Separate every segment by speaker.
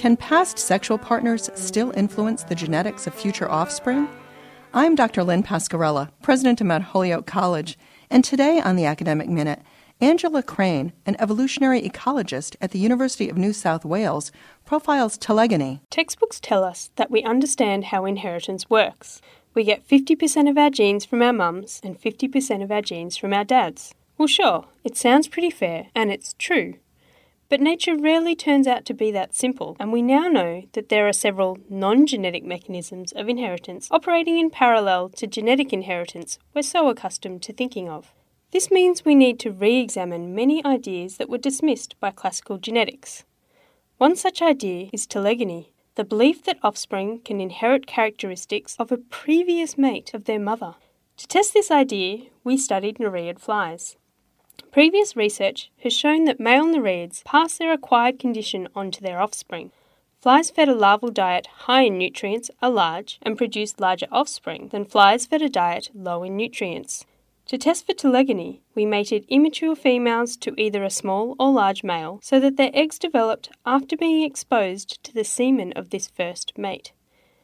Speaker 1: Can past sexual partners still influence the genetics of future offspring? I'm Dr. Lynn Pasquarella, president of Mount Holyoke College, and today on the Academic Minute, Angela Crane, an evolutionary ecologist at the University of New South Wales, profiles telegony.
Speaker 2: Textbooks tell us that we understand how inheritance works. We get 50% of our genes from our mums and 50% of our genes from our dads. Well, sure, it sounds pretty fair, and it's true. But nature rarely turns out to be that simple, and we now know that there are several non-genetic mechanisms of inheritance operating in parallel to genetic inheritance we're so accustomed to thinking of. This means we need to re-examine many ideas that were dismissed by classical genetics. One such idea is telegony, the belief that offspring can inherit characteristics of a previous mate of their mother. To test this idea, we studied Nereid flies. Previous research has shown that male Nereids pass their acquired condition on to their offspring. Flies fed a larval diet high in nutrients are large and produce larger offspring than flies fed a diet low in nutrients. To test for telegony, we mated immature females to either a small or large male so that their eggs developed after being exposed to the semen of this first mate.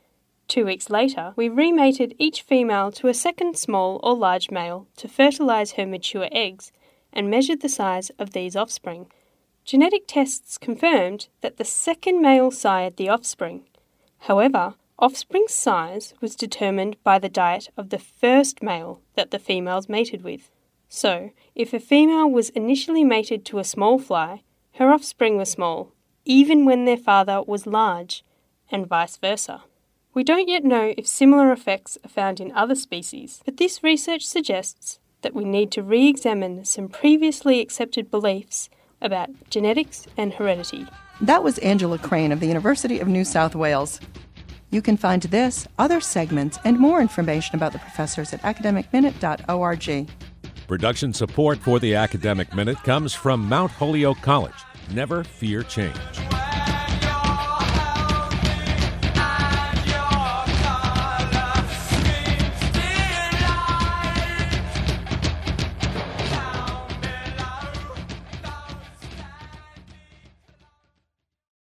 Speaker 2: 2 weeks later, we remated each female to a second small or large male to fertilise her mature eggs and measured the size of these offspring. Genetic tests confirmed that the second male sired the offspring. However, offspring's size was determined by the diet of the first male that the females mated with. So, if a female was initially mated to a small fly, her offspring was small, even when their father was large, and vice versa. We don't yet know if similar effects are found in other species, but this research suggests that we need to re-examine some previously accepted beliefs about genetics and heredity.
Speaker 1: That was Angela Crane of the University of New South Wales. You can find this, other segments, and more information about the professors at academicminute.org.
Speaker 3: Production support for the Academic Minute comes from Mount Holyoke College. Never fear change.